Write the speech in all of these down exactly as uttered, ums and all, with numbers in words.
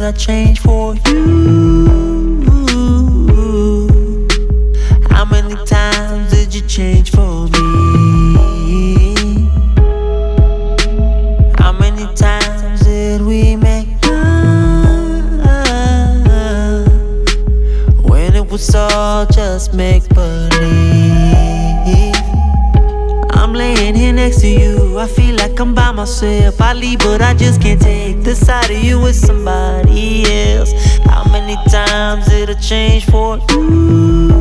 I changed for you? How many times did you change for me? How many times did we make love when it was all just make believe? I'm laying here next to you, I feel like I'm by myself. I leave but I just can't take the sight of you with somebody else. How many times did I change for you?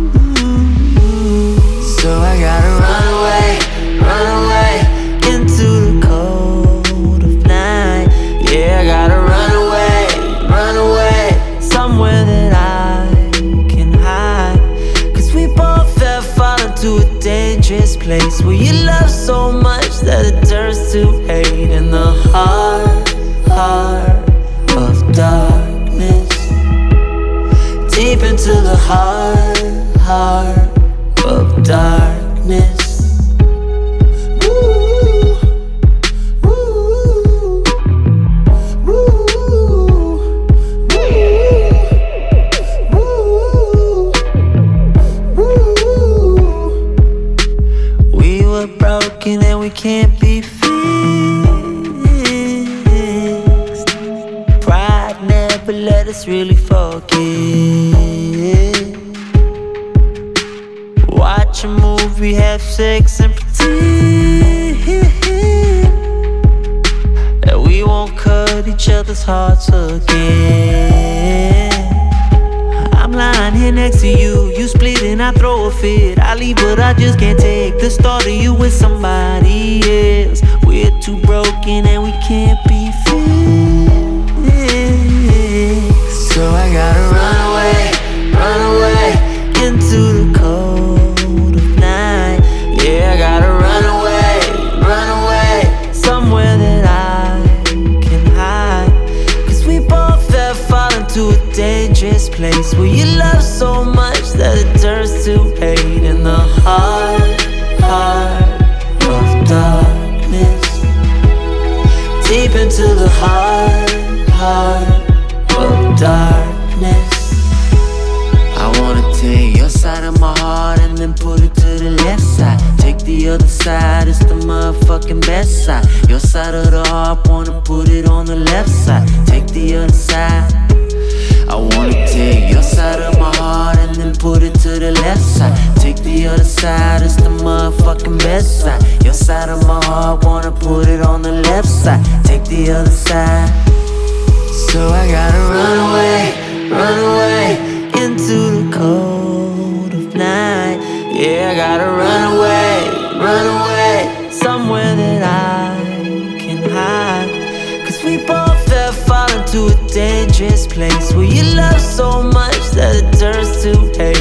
So I gotta run away, run away into the cold of night. Yeah, I gotta run away, run away somewhere that I can hide. Cause we both have fallen to a dangerous place where you love so much that it turns to hate. In the heart, heart of darkness, deep into the heart, heart of darkness. Broken and we can't be fixed. Pride never let us really forget. Watch a movie, have sex and pretend that we won't cut each other's hearts again. I'm lying here next to you, you split and I throw a fit. I leave but I just can't take the thought of you with somebody else. We're too broken and we can't be fixed. So I gotta run away, run away into the cold of night. Yeah, I gotta run away, run away somewhere that I can hide. Cause we both have fallen to a dangerous place where you love so much that it turns to hate. In the heart, heart of darkness, deep into the heart, heart of darkness. I wanna take your side of my heart and then put it to the left side. Take the other side, it's the motherfucking best side. Your side of the heart, wanna put it on the left side. Take the other side. I wanna take your side of my heart and then put it to the left side. Take the other side, it's the motherfucking best side. Your side of my heart, wanna put it on the left side. Take the other side. So I gotta run away, run away into the cold of night. Yeah, I gotta run away, run away somewhere that I can hide. Cause we both have fallen to a dangerous place where you love so much that it turns to hate.